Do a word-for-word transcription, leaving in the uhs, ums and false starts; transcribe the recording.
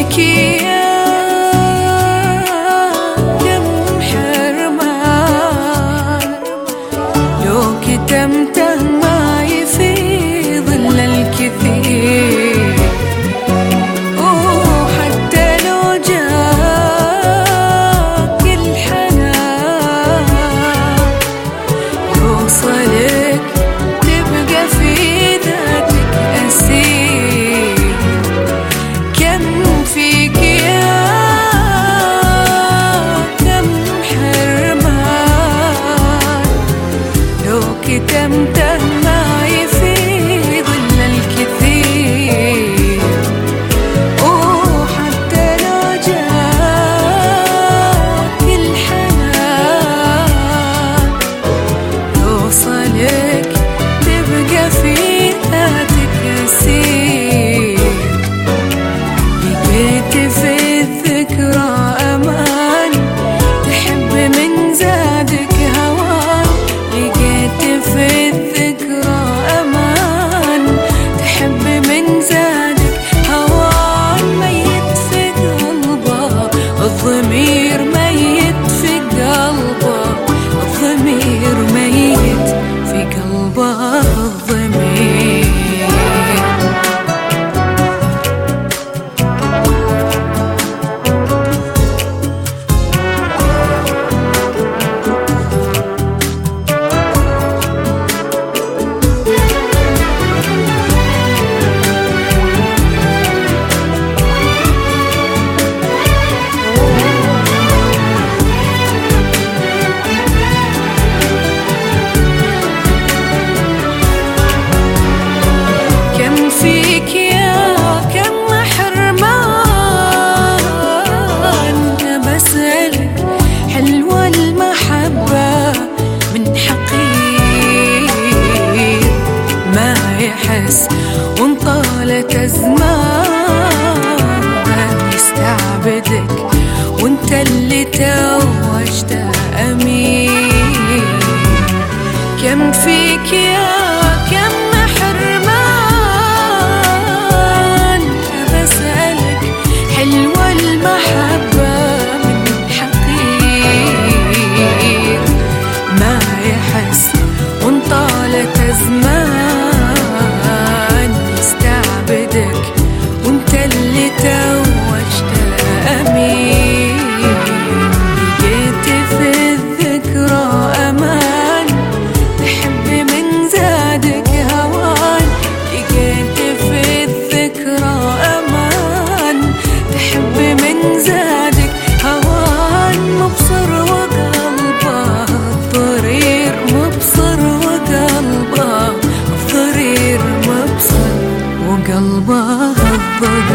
فيك يا كم حرمان، لو كتمته معي في ظل الكثير، وحتى لو جاك الحنان يوصلك تبقى في ذاتك أسير. كم فيك يا كم حرمان، لو كتمته معي في ظل الكثير، وحتى لو جاك الحنان يوصلك تبقى في ذاتك أسير. لقيت في الذكرى أمان، تحب من زادك هوان. لقيت في الذكرى أمان، تحب من زادك هوان. ميت في قلبه الضمير، ميت في قلبه الضمير، ميت في قلبه الضمير. فيك يا كم حرمان، بسألك حلوة المحبة من حقير ما يحس وانطالت أزمان يستعبدك، وانت اللي توجته أمير. كم فيك يا كم حلوة المحبة من حقير ما يحس وانطالت أزمان يستعبدك، وانت اللي توجته أمير. لقيت في الذكرى أمان، تحب من زادك هوان. لقيت في الذكرى أمان، تحب من زادك هوان. مبصر وقلبه الضرير، مبصر وقلبه الضرير، مبصر وقلبه الضرير.